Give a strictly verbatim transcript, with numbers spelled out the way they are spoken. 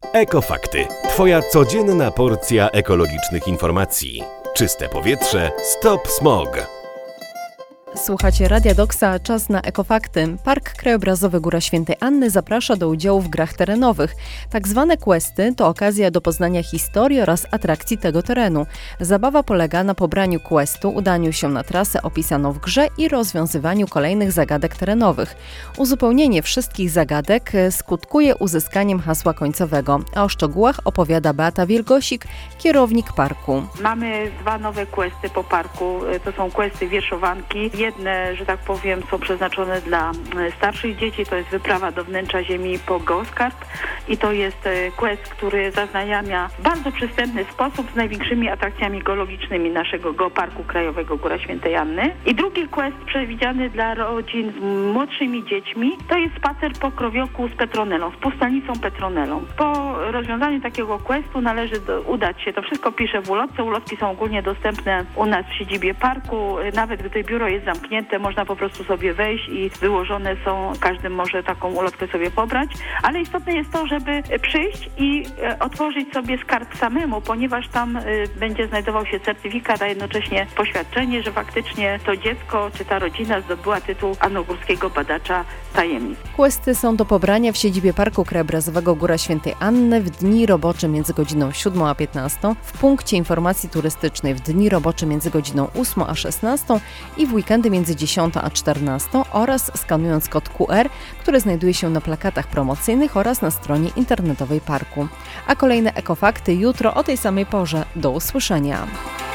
Ekofakty. Twoja codzienna porcja ekologicznych informacji. Czyste powietrze, stop smog. Słuchacie Radia Doksa, czas na Ekofakty. Park Krajobrazowy Góra Świętej Anny zaprasza do udziału w grach terenowych. Tak zwane questy to okazja do poznania historii oraz atrakcji tego terenu. Zabawa polega na pobraniu questu, udaniu się na trasę opisaną w grze i rozwiązywaniu kolejnych zagadek terenowych. Uzupełnienie wszystkich zagadek skutkuje uzyskaniem hasła końcowego. A o szczegółach opowiada Beata Wielgosik, kierownik parku. Mamy dwa nowe questy po parku. To są questy wierszowanki. Jedne, że tak powiem, są przeznaczone dla starszych dzieci, to jest wyprawa do wnętrza ziemi po Geoskarp i to jest quest, który zaznajamia w bardzo przystępny sposób z największymi atrakcjami geologicznymi naszego Geoparku Krajowego Góra Świętej Anny. I drugi quest przewidziany dla rodzin z młodszymi dziećmi to jest spacer po Krowioku z Petronelą, z Pustanicą Petronelą. Po rozwiązaniu takiego questu należy do, udać się, to wszystko pisze w ulotce, ulotki są ogólnie dostępne u nas w siedzibie parku, nawet gdy biuro jest zamknięte, można po prostu sobie wejść i wyłożone są, każdy może taką ulotkę sobie pobrać, ale istotne jest to, żeby przyjść i e, otworzyć sobie skarb samemu, ponieważ tam e, będzie znajdował się certyfikat, a jednocześnie poświadczenie, że faktycznie to dziecko czy ta rodzina zdobyła tytuł Anogórskiego Badacza Tajemnic. Questy są do pobrania w siedzibie Parku Krajobrazowego Góra Świętej Anny w dni robocze między godziną siódmą a piętnastą, w punkcie informacji turystycznej w dni robocze między godziną ósmą a szesnastą i w weekendy między dziesiątą a czternastą oraz skanując kod Q R, który znajduje się na plakatach promocyjnych oraz na stronie internetowej parku. A kolejne ekofakty jutro o tej samej porze. Do usłyszenia.